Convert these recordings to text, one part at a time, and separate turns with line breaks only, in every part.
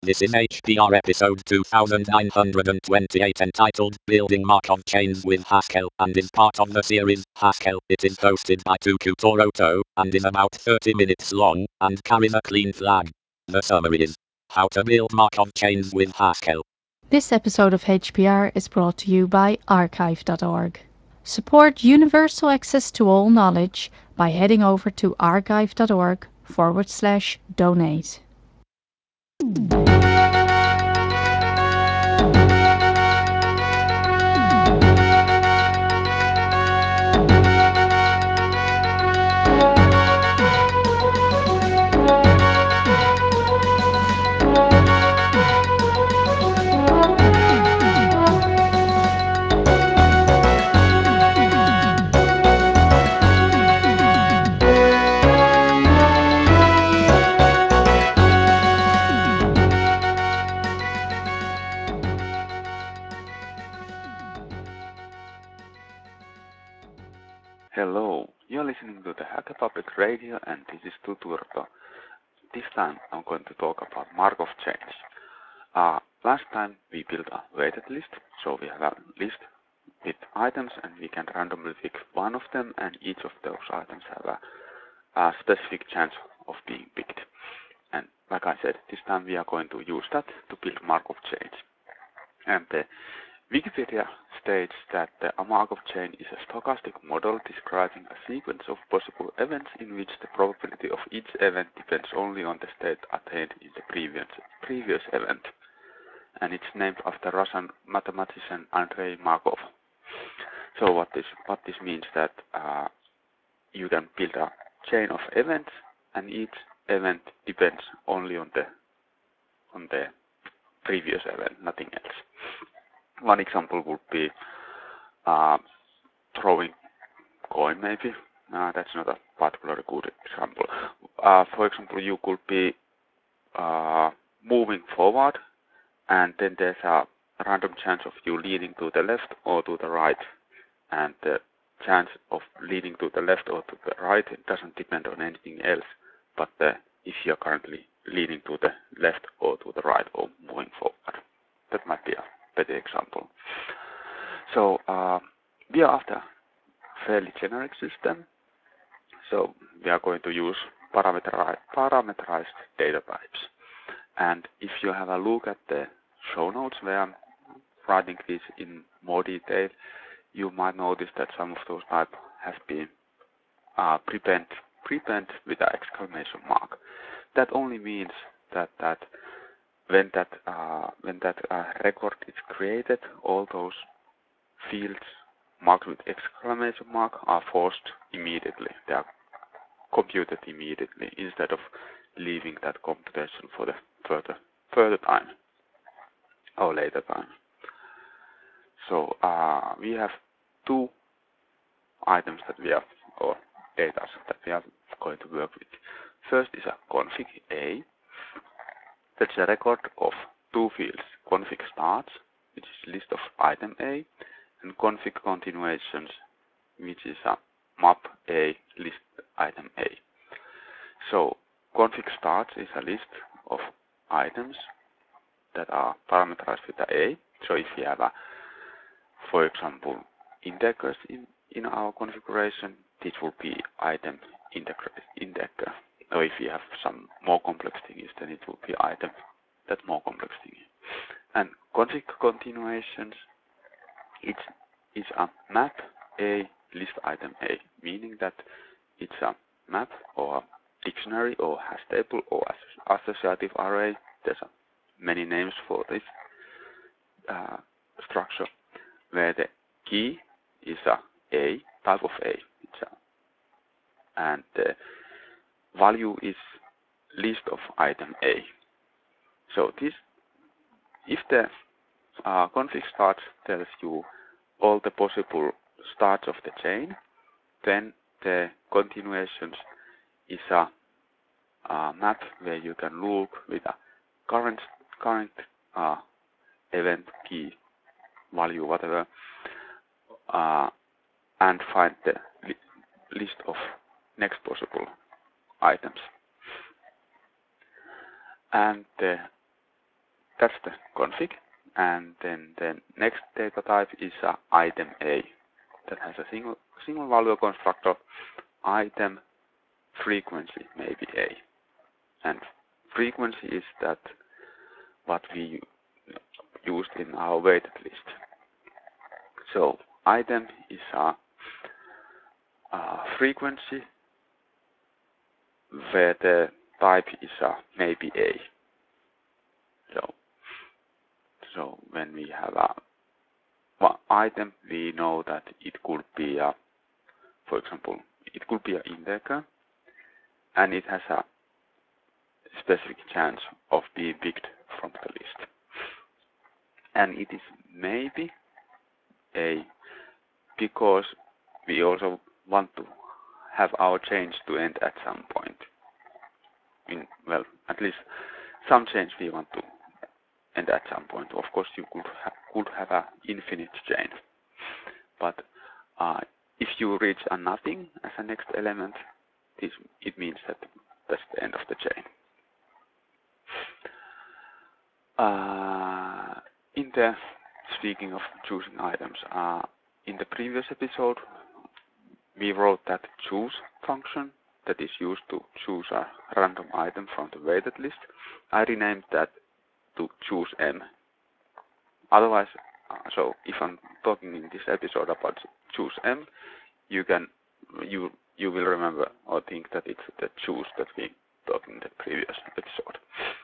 This is HPR episode 2928 entitled Building Markov Chains with Haskell and is part of the series Haskell. It is hosted by Tuku Toroto and is about 30 minutes long and carries a clean flag. The summary is how to build Markov chains with Haskell.
This episode of HPR is brought to you by archive.org. Support universal access to all knowledge by heading over to archive.org/donate.
Hello, you're listening to the Hacker Public Radio and this is Tuturto. This time I'm going to talk about Markov chains. Last time we built a weighted list, so we have a list with items and we can randomly pick one of them and each of those items have a specific chance of being picked. And like I said, this time we are going to use that to build Markov chains. And the Wikipedia states that a Markov chain is a stochastic model describing a sequence of possible events in which the probability of each event depends only on the state attained in the previous event. And it's named after Russian mathematician Andrei Markov. So what this means that you can build a chain of events, and each event depends only on the previous event, nothing else. One example would be throwing coin, maybe. That's not a particularly good example. For example, you could be moving forward, and then there's a random chance of you leaning to the left or to the right. And the chance of leaning to the left or to the right doesn't depend on anything else, but if you're currently leaning to the left or to the right or moving forward. That might be a better example. So we are after a fairly generic system. So we are going to use parameterized data types. And if you have a look at the show notes where I'm writing this in more detail, you might notice that some of those types have been prepend with an exclamation mark. That only means that when that record is created, all those fields marked with exclamation mark are forced immediately. They are computed immediately instead of leaving that computation for the further time or later time. So we have two items that we have, or data that we are going to work with. First is a config A. That's a record of two fields, config starts, which is list of item A, and config continuations, which is a map A list item A. So config starts is a list of items that are parameterized with the A. So if we have for example, indexers in our configuration, this will be item index. Or if you have some more complex things, then it will be item that more complex thing. And config continuations, it is a map A list item A, meaning that it's a map or a dictionary or hash table or associative array. There's many names for this structure, where the key is a type of A, and the value is list of item A. So this, if the config start tells you all the possible starts of the chain, then the continuations is a map where you can look with a current event key value, whatever, and find the list of next possible items. And the that's the config. And then the next data type is item A that has a single value constructor. Item frequency may be A, and frequency is that what we used in our weighted list. So item is a frequency where the type is maybe A. So when we have one item, we know that it could be for example, it could be an integer, and it has a specific chance of being picked from the list. And it is maybe A because we also want to have our change to end at some point. Well, at least some change we want to end at some point. Of course, you could have an infinite chain, but if you reach a nothing as a next element, it means that that's the end of the chain. Speaking of choosing items, in the previous episode, we wrote that choose function that is used to choose a random item from the weighted list. I renamed that to choose M. Otherwise, so if I'm talking in this episode about choose M, you will remember or think that it's the choose that we talked in the previous episode.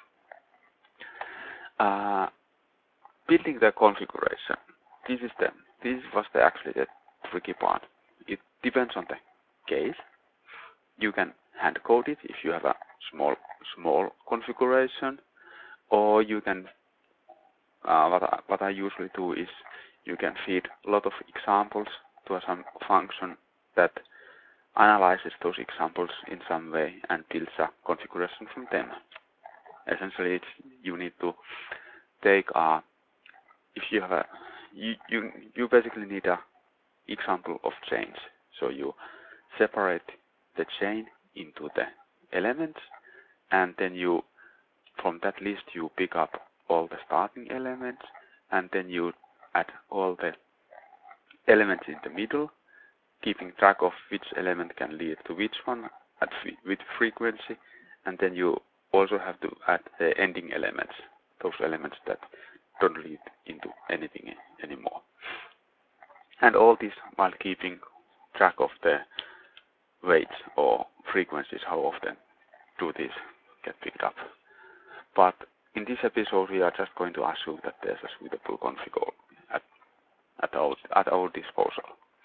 Building the configuration. This was actually the tricky part. It depends on the case. You can hand code it if you have a small configuration, or you can. What I usually do is you can feed a lot of examples to some function that analyzes those examples in some way and builds a configuration from them. Essentially, you need to take if you have you basically need a example of chains. So you separate the chain into the elements, and then from that list you pick up all the starting elements, and then you add all the elements in the middle, keeping track of which element can lead to which one with frequency, and then you also have to add the ending elements, those elements that don't lead into anything anymore. And all this while keeping track of the weights or frequencies, how often do these get picked up. But in this episode, we are just going to assume that there's a suitable config at our disposal.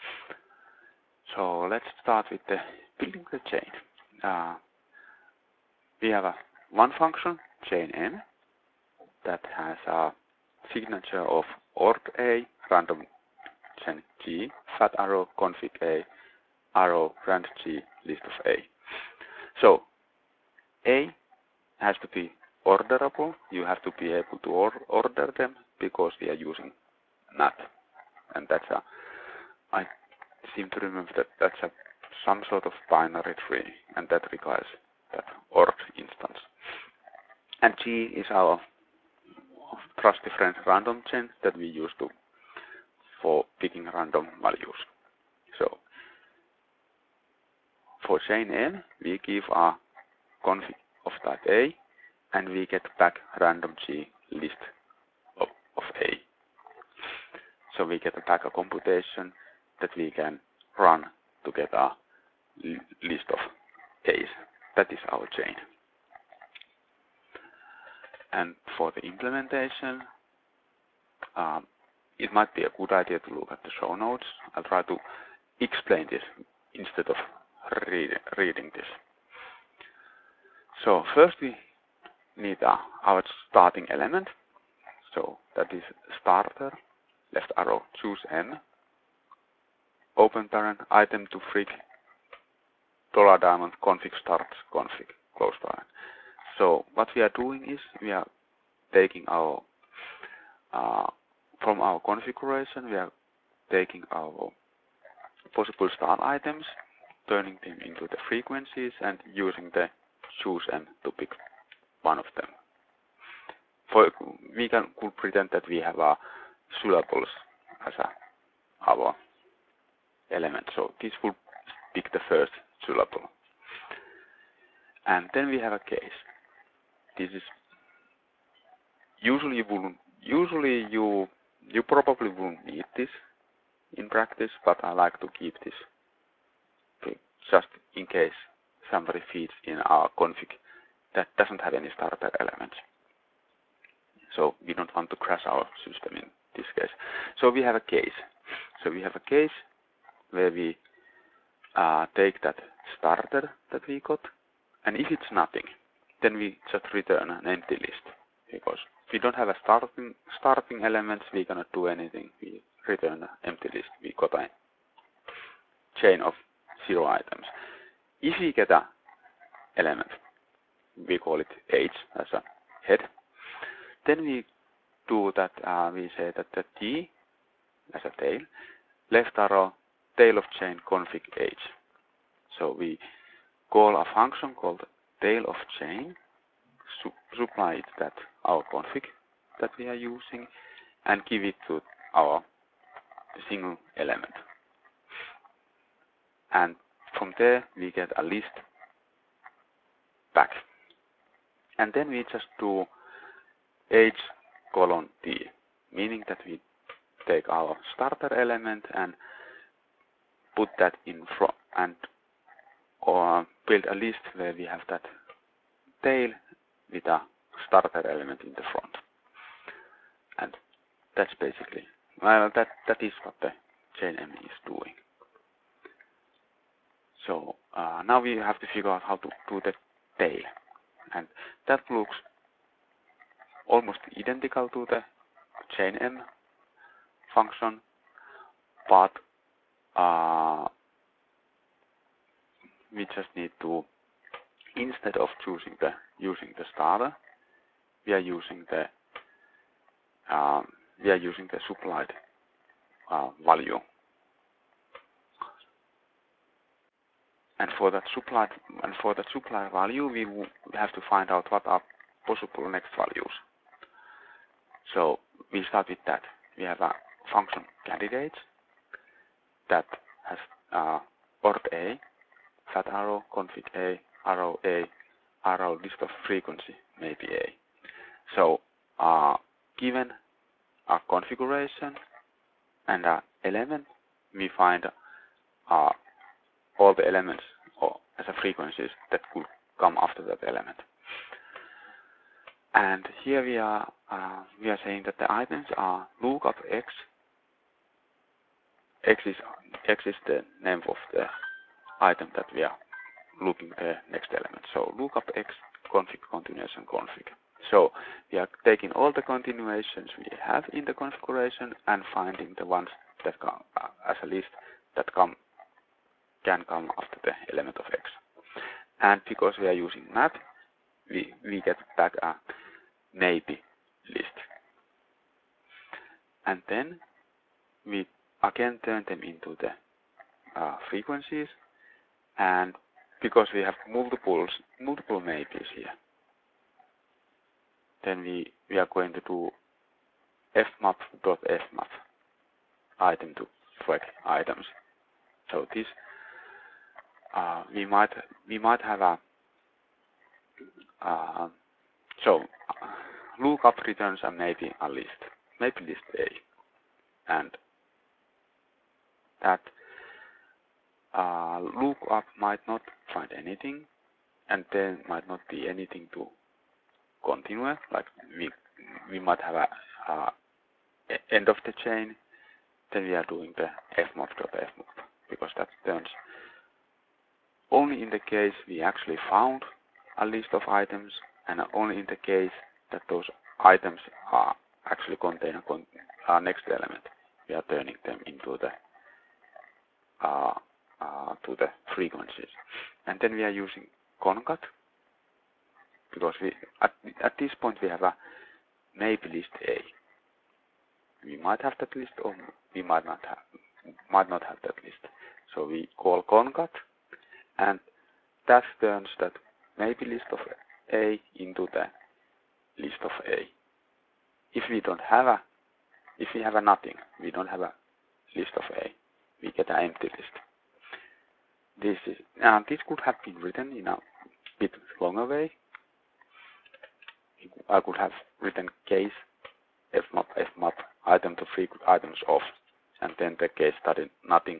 So let's start with building the chain. We have one function, chain M, that has a signature of ord A, random chain G, fat arrow, config A, arrow, rand G, list of A. So A has to be orderable. You have to be able to order them because we are using NAT, and that's I seem to remember that that's some sort of binary tree, and that requires that ord instance. And G is our trusty friend random chain that we use for picking random values. So for chain M, we give a config of type A, and we get back random G list of A. So we get back a computation that we can run to get a list of A's. That is our chain. And for the implementation, it might be a good idea to look at the show notes. I'll try to explain this instead of reading this. So first we need our starting element. So that is starter, left arrow, choose M, open parent, item to freak, $diamond, config starts, config, close parent. So what we are doing is we are taking our from our configuration, we are taking our possible start items, turning them into the frequencies, and using the choose M to pick one of them. we could pretend that we have syllables as our element. So this would pick the first syllable. And then we have a case. This is usually you probably won't need this in practice, but I like to keep this just in case somebody feeds in our config that doesn't have any starter elements. So we don't want to crash our system in this case. So we have a case. So we have a case where we take that starter that we got, and if it's nothing, then we just return an empty list. Because if we don't have a starting elements, we cannot do anything. We return an empty list. We got a chain of 0 items. If we get an element, we call it H as a head. Then we do that, we say that the T as a tail, left arrow, tail of chain config H. So we call a function called tail of chain, supply it that our config that we are using, and give it to our single element. And from there we get a list back. And then we just do H colon T, meaning that we take our starter element and put that in front, and or build a list where we have that tail with a starter element in the front. And that's basically, well, that is what the chainm is doing. So now we have to figure out how to do the tail, and that looks almost identical to the chainm function, but we just need to, instead of using the starter, we are using the supplied value. And for that supplied value, we have to find out what are possible next values. So we start with that. We have a function candidate that has ord A, fat arrow, config A, arrow list of frequency, maybe A. So given a configuration and an element, we find all the elements or as a frequencies that could come after that element. And here we are saying that the items are lookup X. X is the name of the item that we are looking the next element. So lookup X config continuation config. So we are taking all the continuations we have in the configuration and finding the ones that come as a list that can come after the element of X. And because we are using map, we get back a maybe list. And then we again turn them into the frequencies, and because we have multiple maybes here, then we are going to do fmap.fmap item to flag items. So this we might have a lookup returns a maybe list A, and that lookup might not find anything, and there might not be anything to continue. Like we might have a end of the chain. Then we are doing the fmap.fmap because that turns only in the case we actually found a list of items, and only in the case that those items are actually contain a next element, we are turning them into the to the frequencies. And then we are using concat because we at this point we have a maybe list A. We might have that list, or we might not have that list. So we call concat, and that turns that maybe list of A into the list of A. we have a nothing, we don't have a list of A, we get an empty list. This could have been written in a bit longer way. I could have written case fmap item to frequent items off, and then the case study nothing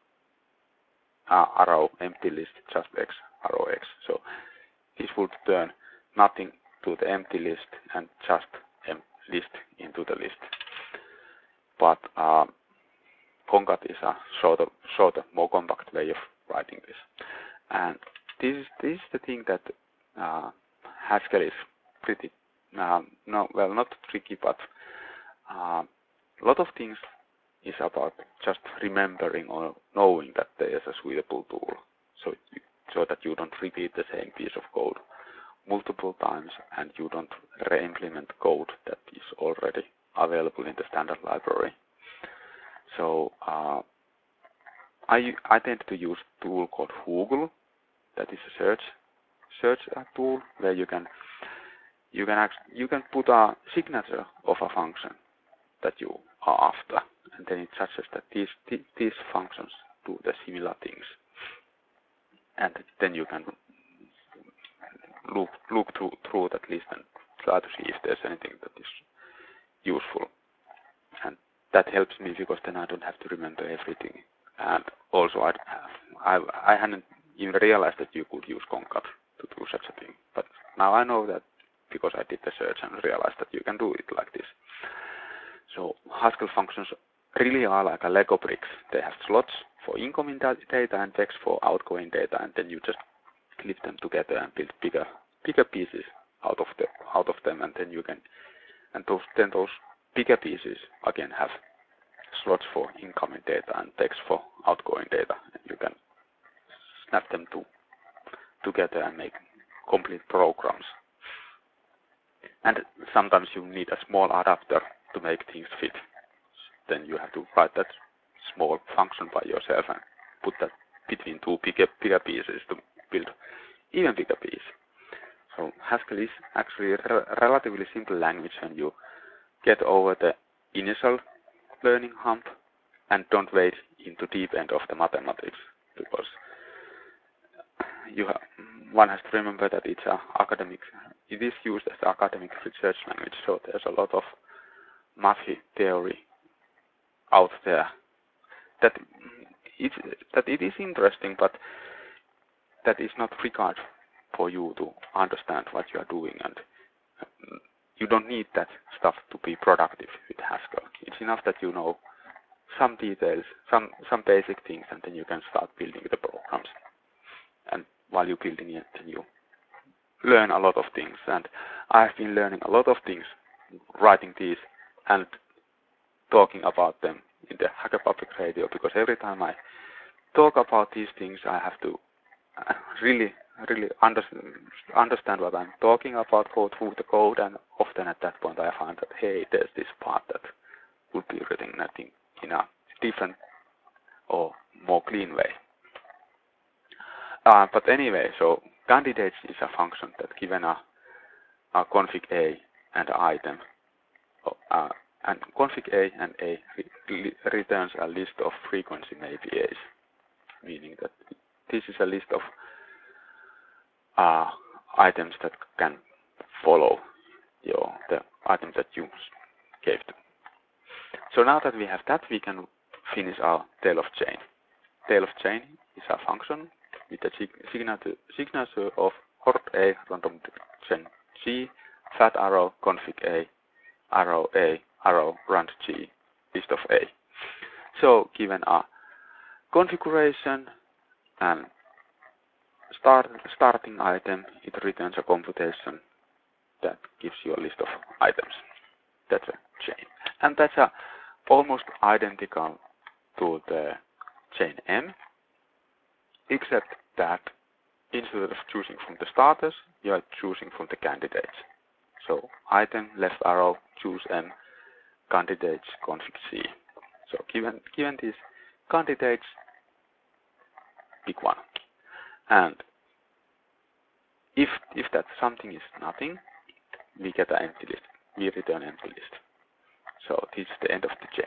arrow empty list just x arrow x. So this would turn nothing to the empty list and just list into the list. But concat is a shorter, more compact way of writing this. And this is the thing that Haskell is pretty not tricky, but a lot of things is about just remembering or knowing that there is a suitable tool, so that you don't repeat the same piece of code multiple times and you don't re-implement code that is already available in the standard library. So I tend to use a tool called Hoogle, that is a search tool where you can put a signature of a function that you are after, and then it suggests that these functions do the similar things, and then you can look through that list and try to see if there's anything that is useful. And that helps me because then I don't have to remember everything. And also I hadn't even realized that you could use concat to do such a thing. But now I know that because I did the search and realized that you can do it like this. So Haskell functions really are like a Lego bricks. They have slots for incoming data and text for outgoing data, and then you just clip them together and build bigger pieces out of them, and then you can, and those bigger pieces again have slots for incoming data and text for outgoing data, and you can snap them together and make complete programs. And sometimes you need a small adapter to make things fit. Then you have to write that small function by yourself and put that between two bigger pieces to build even bigger piece. So Haskell is actually a relatively simple language when you get over the initial learning hump and don't wade into deep end of the mathematics, because one has to remember that it is used as an academic research language, so there's a lot of mathy theory out there that it is interesting, but that is not required for you to understand what you are doing, and you don't need that stuff to be productive with Haskell. It's enough that you know some details, some basic things, and then you can start building the programs. And while you're building it, then you learn a lot of things. And I've been learning a lot of things writing these and talking about them in the Hacker Public Radio, because every time I talk about these things, I have to really understand what I'm talking about, go through the code, and often at that point I find that, hey, there's this part that would be written, I think, in a different or more clean way. But anyway, so candidates is a function that given a config A and an item, and config A and A returns a list of frequency maybe A's, meaning that this is a list of items that can follow the item that you gave to. So now that we have that, we can finish our tail of chain. Tail of chain is a function with the signature of hort A, random gen G, fat arrow, config A, arrow, rand G, list of A. So given a configuration and starting item, it returns a computation that gives you a list of items. That's a chain. And that's almost identical to the chain M, except that instead of choosing from the starters, you are choosing from the candidates. So item, left arrow, choose M, candidates, config C. So given these candidates, pick one. And if that something is nothing, we get an empty list. We return empty list. So this is the end of the chain.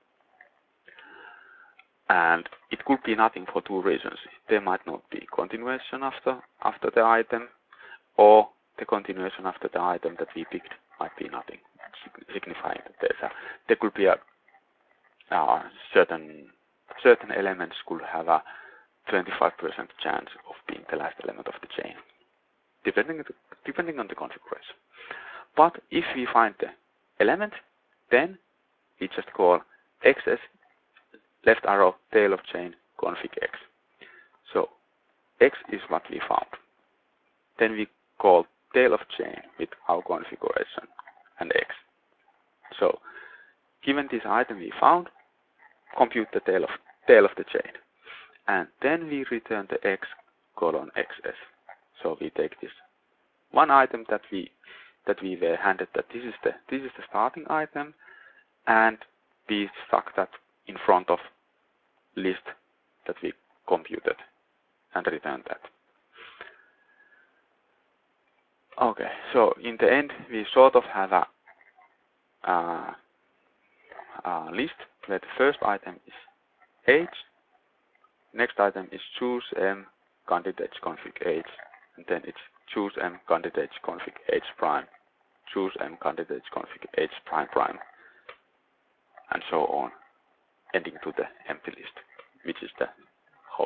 And it could be nothing for two reasons. There might not be continuation after the item, or the continuation after the item that we picked might be nothing, signifying that there could be a certain elements could have a 25% chance of being the last element of the chain, depending on the configuration. But if we find the element, then we just call XS left arrow tail of chain config X. So X is what we found. Then we call tail of chain with our configuration and X. So given this item we found, compute the tail of the chain, and then we return the X colon XS. So we take this one item that we were handed that this is the starting item, and we stuck that in front of list that we computed and return that. Okay, so in the end we sort of have a list where the first item is H, next item is choose M candidates config H, and then it's choose M candidates config H prime, choose M candidates config H prime prime, and so on, ending to the empty list, which is the whole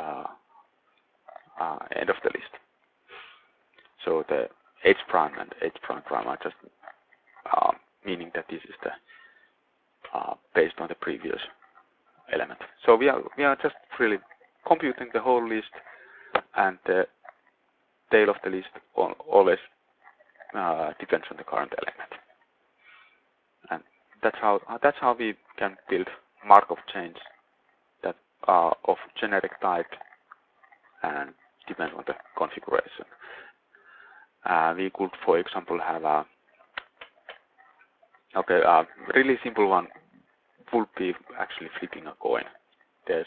end of the list. So the H prime and H prime prime are just meaning that this is the based on the previous element. So we are just really computing the whole list, and the tail of the list always depends on the current element. And that's how we can build Markov chains that are of generic type and depend on the configuration. We could, for example, have a really simple one would be actually flipping a coin. There's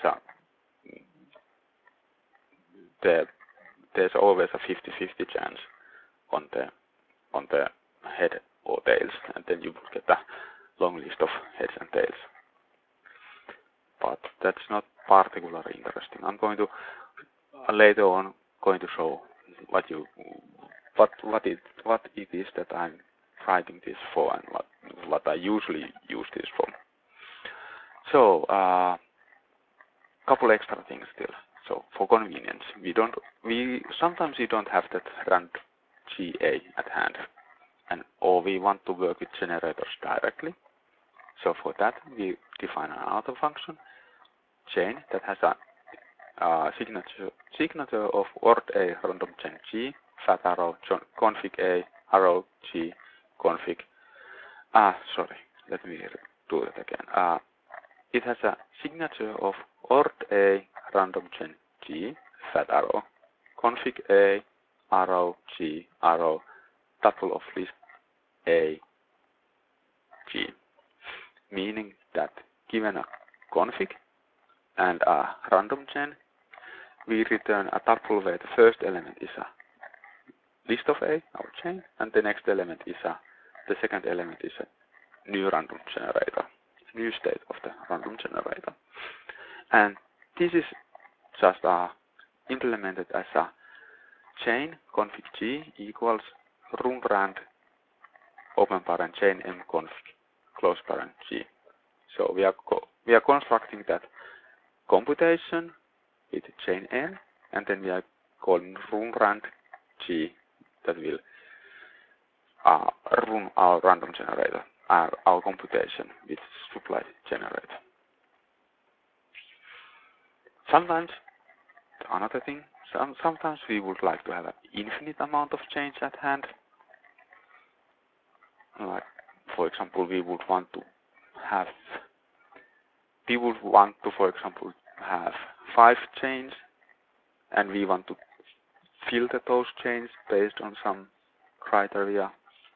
always a 50-50 chance on the head or tails, and then you will get a long list of heads and tails. But that's not particularly interesting. I'm going to later on show what it is that I'm writing this for and what I usually use this for. So couple extra things still. So for convenience, sometimes we don't have that rand GA at hand, or we want to work with generators directly. So for that we define an auto function chain that has a signature of ord A random chain G fat arrow config A arrow G config. Sorry, let me do that again. It has a signature of ord A random chain G fat arrow config A arrow G arrow tuple of list A G, meaning that given a config and a random chain, we return a tuple where the first element is a list of A, our chain, and the next element is the second element is a new random generator, new state of the random generator. And this is just implemented as a chain config G equals run rand open parent chain M config close parent G. So we are constructing that computation with chain N, and then we are calling run rand G that will run our random generator, our computation with supply generator. Sometimes, another thing, sometimes we would like to have an infinite amount of chains at hand. Like, for example, we would want to, for example, have 5 chains, and we want to filter those chains based on some criteria.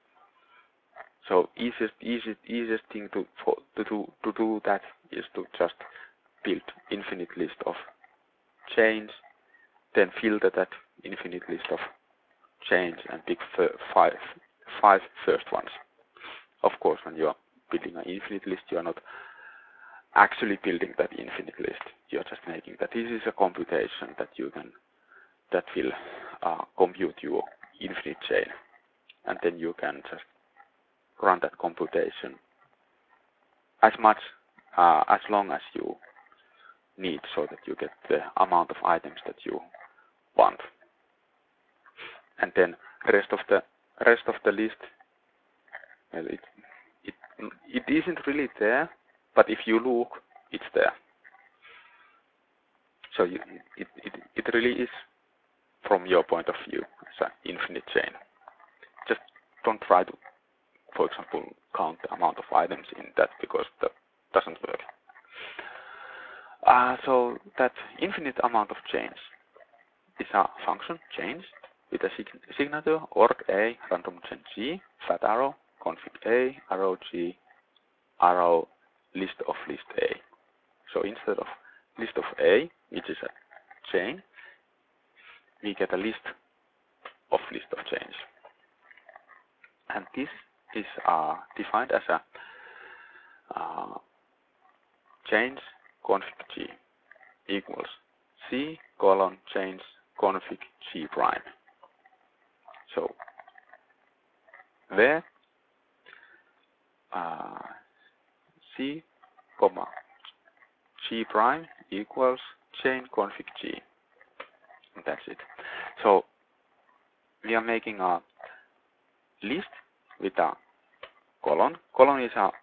So easiest thing to do that is to just build infinite list of chains, then filter that infinite list of chains and pick 5 first ones. Of course, when you are building an infinite list, you are not actually building that infinite list. You're just making that this is a computation that will compute your infinite chain, and then you can just run that computation as long as you need, so that you get the amount of items that you want. And then rest of the list, well, it isn't really there, but if you look, it's there. So it really is, from your point of view, it's an infinite chain. Just don't try to, for example, count the amount of items in that, because that doesn't work. So that infinite amount of chains is a function, change, with a signature org a random chain g, fat arrow, config a, arrow g, arrow list of list a. So instead of list of a, which is a chain, we get a list of chains. And this is defined as a change config g equals c colon change config g prime. So where c comma g prime equals chain config g. And that's it. So we are making a list with a colon. Colon is a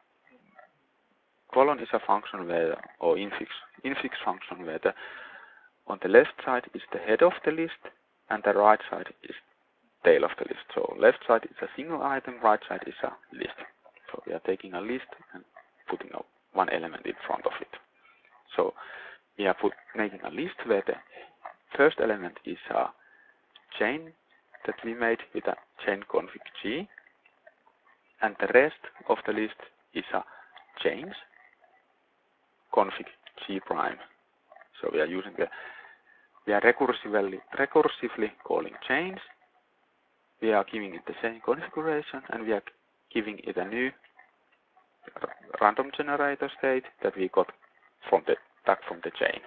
function where, or infix function where on the left side is the head of the list and the right side is tail of the list. So left side is a single item, right side is a list. So we are taking a list and putting one element in front of it. So we are making a list where the first element is a chain that we made with a chain config g, and the rest of the list is a change config g prime. So we are using we are recursively calling change. We are giving it the same configuration, and we are giving it a new random generator state that we got back from the chain.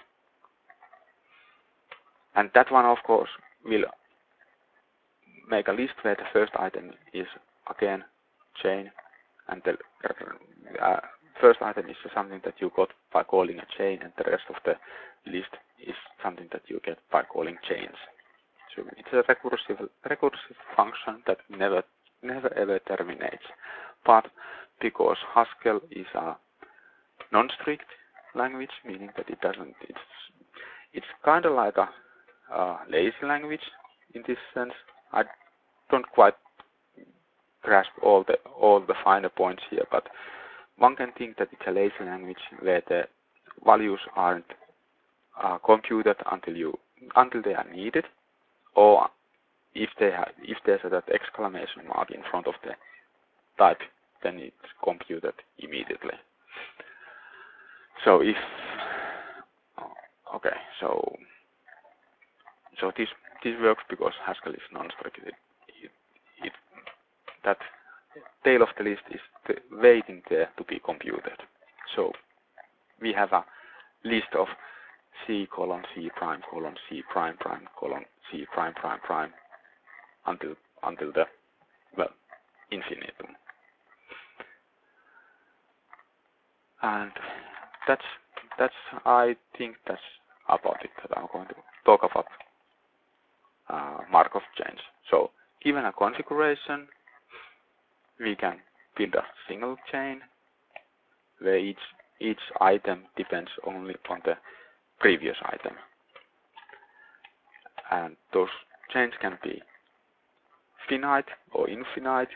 And that one, of course, will make a list where the first item is again chain, and the first item is something that you got by calling a chain, and the rest of the list is something that you get by calling chains. So it's a recursive function that never ever terminates. But because Haskell is a non-strict language, meaning that it's kind of like a lazy language in this sense. I don't quite grasp all the finer points here, but one can think that it's a lazy language where the values aren't computed until they are needed, or if there's that exclamation mark in front of the type, then it's computed immediately. So so this works because Haskell is non-strict. That tail of the list is waiting there to be computed. So we have a list of c colon c prime colon c prime prime colon c prime prime prime until the infinitum. And I think that's about it that I'm going to talk about Markov chains. So given a configuration, we can build a single chain where each item depends only on the previous item. And those chains can be finite or infinite.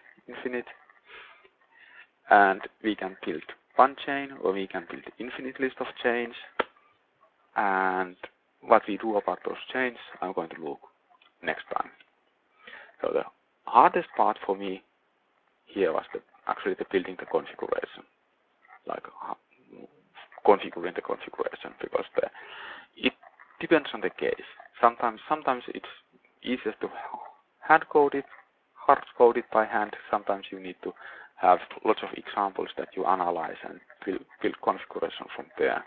And we can build one chain, or we can build infinite list of chains. And what we do about those chains, I'm going to look next time. So the hardest part for me here was actually the building the configuration, like configuring the configuration, because it depends on the case. Sometimes it's easiest to hand code it, hard code it by hand. Sometimes you need to have lots of examples that you analyze and build configuration from there.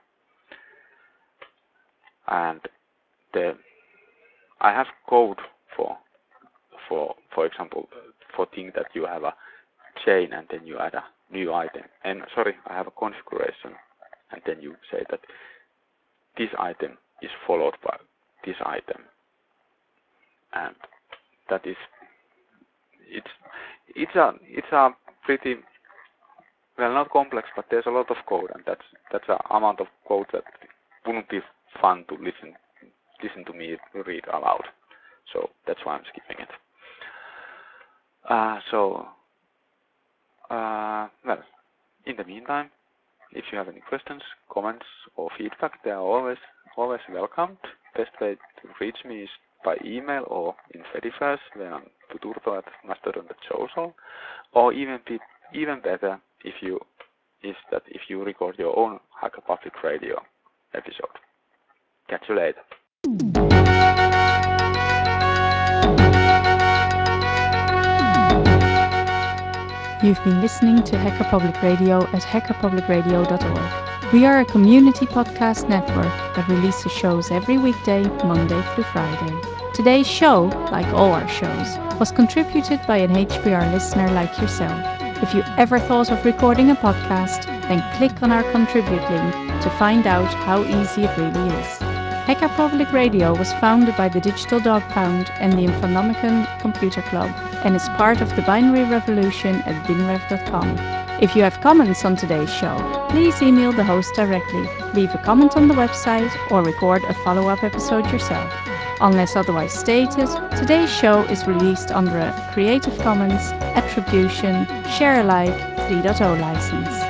And I have code for example, for thing that you have a chain and then you add a new item. And sorry, I have a configuration, and then you say that this item is followed by this item, and that is it's a pretty well, not complex, but there's a lot of code, and that's an amount of code that wouldn't be fun to listen to me read aloud. So that's why I'm skipping it. Well, in the meantime, if you have any questions, comments, or feedback, they are always welcomed. Best way to reach me is by email or in Fediverse, where I'm tuturto@mastodon.social, or even better, if you record your own Hacker Public Radio episode. Catch you later.
You've been listening to Hacker Public Radio at hackerpublicradio.org. We are a community podcast network that releases shows every weekday, Monday through Friday. Today's show, like all our shows, was contributed by an HPR listener like yourself. If you ever thought of recording a podcast, then click on our contribute link to find out how easy it really is. Hacker Public Radio was founded by the Digital Dog Pound and the Infonomicon Computer Club and is part of the binary revolution at binrev.com. If you have comments on today's show, please email the host directly, leave a comment on the website, or record a follow-up episode yourself. Unless otherwise stated, today's show is released under a Creative Commons Attribution Share Alike 3.0 license.